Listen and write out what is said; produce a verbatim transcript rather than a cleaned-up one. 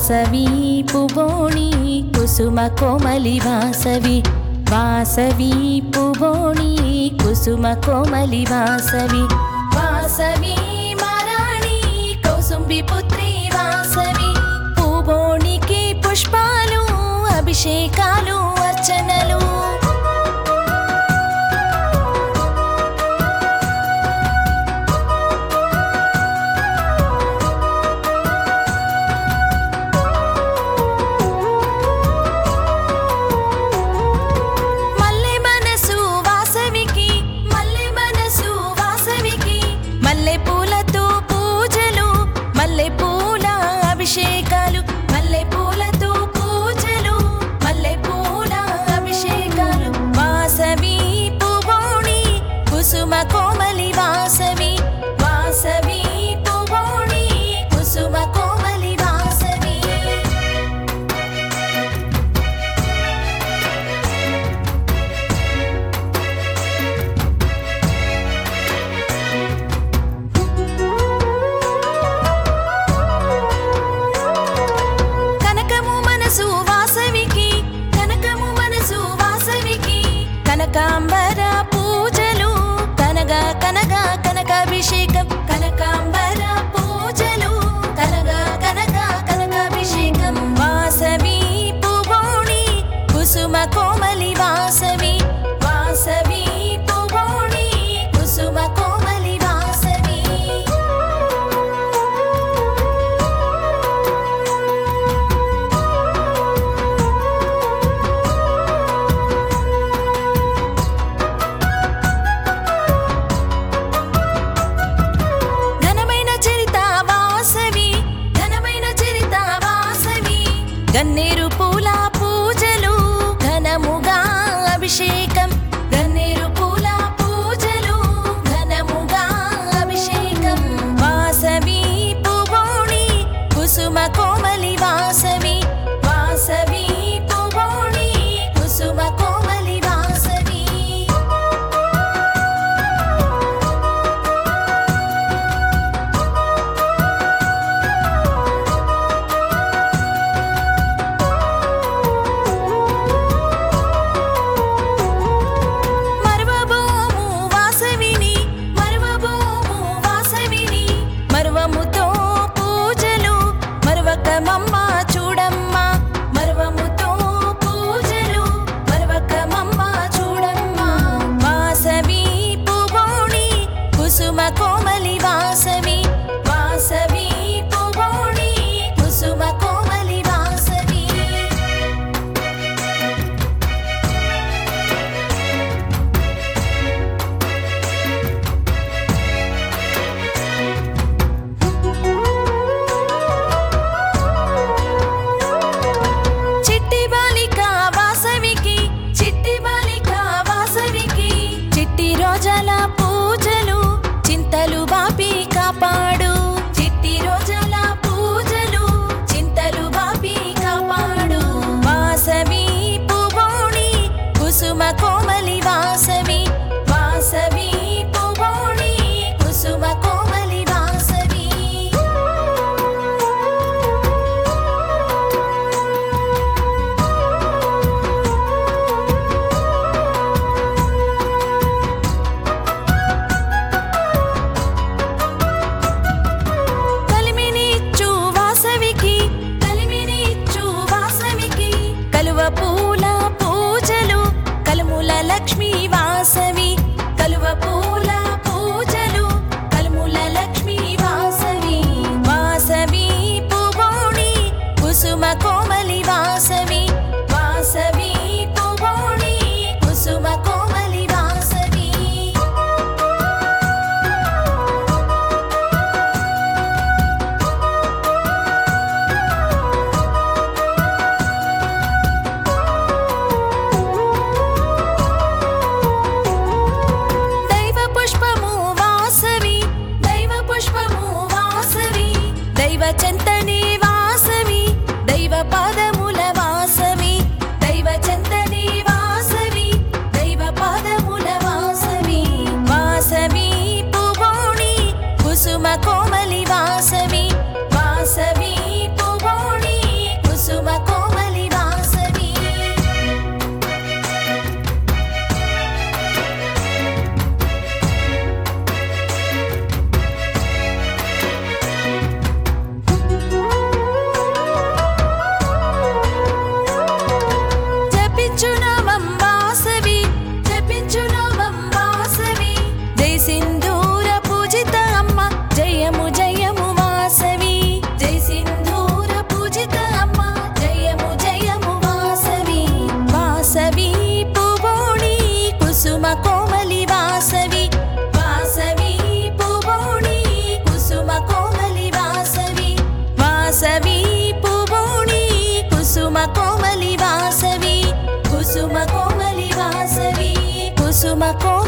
వాసవి పుబోణి కుసుమ కోమలి వాసవి వాసవి పుబోణి కుసుమ కోమలి వాసవి వాసవి మారాణి కౌసుంబి పుత్రి వాసవి పుబోణికి పుష్పాలు అభిషేకాలు అర్చనలు మల్లెపూలతో పూజలు మల్లెపూల అభిషేకాలు మల్లెపూలతో పూజలు మల్లెపూల అభిషేకాలు వాసవి పుబోణి కుసుమ కోమలి వాసవి వాసవి పుబోణి కుసుమ కోమలి వాసవి కనకాంబర పూజలు కనగ కనగ కనకాభిషేకం కనకాంబర పూజలు కనగ కనగ కనకాభిషేకం వాసవి పుబోణి కుసుమ కోమలి వాసవి వాసవి పుబోణి కుసుమ కోమలి వాసవి గన్నేరు పూల పూజలు ఘనముగా అభిషేకం గన్నేరు పూల పూజలు ఘనముగా అభిషేకం వాసవి పుబోణి కుసుమ కోమలి వాసవి వాసవి పుబోణి కుసుమ కోమలి వాసవి మమ కోస